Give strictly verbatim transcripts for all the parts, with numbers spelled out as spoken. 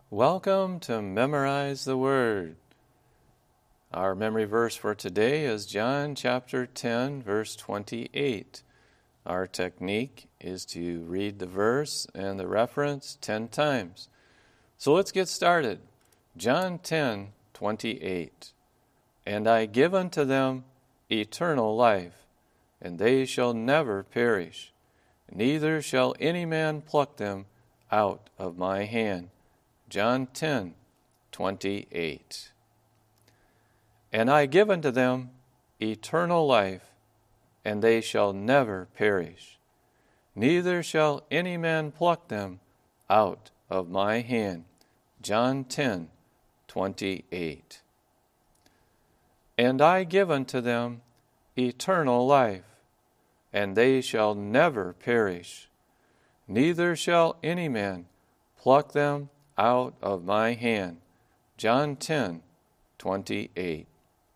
Welcome to Memorize the Word. Our memory verse for today is John chapter ten, verse twenty-eight. Our technique is to read the verse and the reference ten times. So let's get started. John ten, twenty-eight. And I give unto them eternal life, and they shall never perish, neither shall any man pluck them out of my hand. John ten, twenty-eight. And I give unto them eternal life, and they shall never perish, neither shall any man pluck them out of my hand. John ten, twenty-eight. And I give unto them eternal life, and they shall never perish, neither shall any man pluck them out of my hand. John ten, twenty-eight.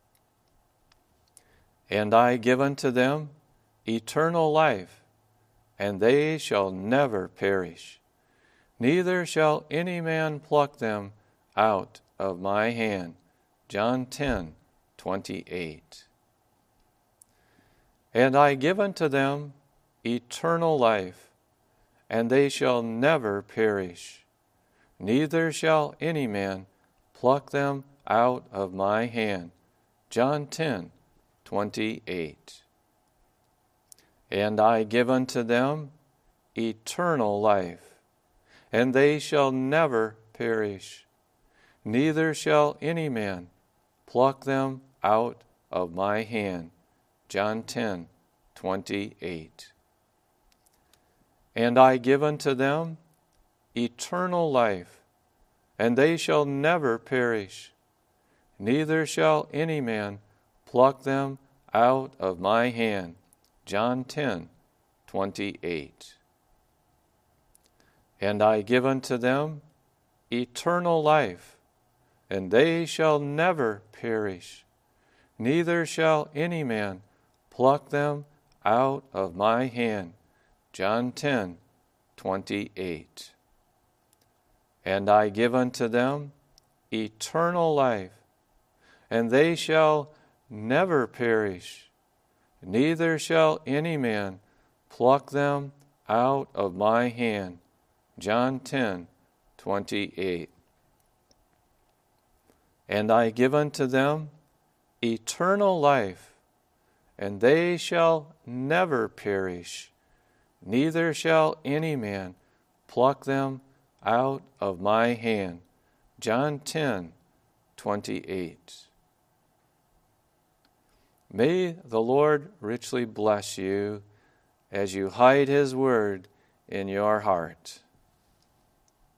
And I give unto them eternal life, and they shall never perish, neither shall any man pluck them out of my hand. John ten, twenty-eight. And I give unto them eternal life, and they shall never perish, neither shall any man pluck them out of my hand. John ten, twenty-eight. And I give unto them eternal life, and they shall never perish, neither shall any man pluck them out of my hand. John ten, twenty-eight. And I give unto them eternal life, and they shall never perish, neither shall any man pluck them out of my hand. John ten, twenty-eight. And I give unto them eternal life, and they shall never perish, neither shall any man pluck them out of my hand. John ten, twenty-eight. And I give unto them eternal life, and they shall never perish, neither shall any man pluck them out of my hand. John ten, twenty-eight. And I give unto them eternal life, and they shall never perish, neither shall any man pluck them out of my hand. John ten, twenty-eight. May the Lord richly bless you as you hide His word in your heart.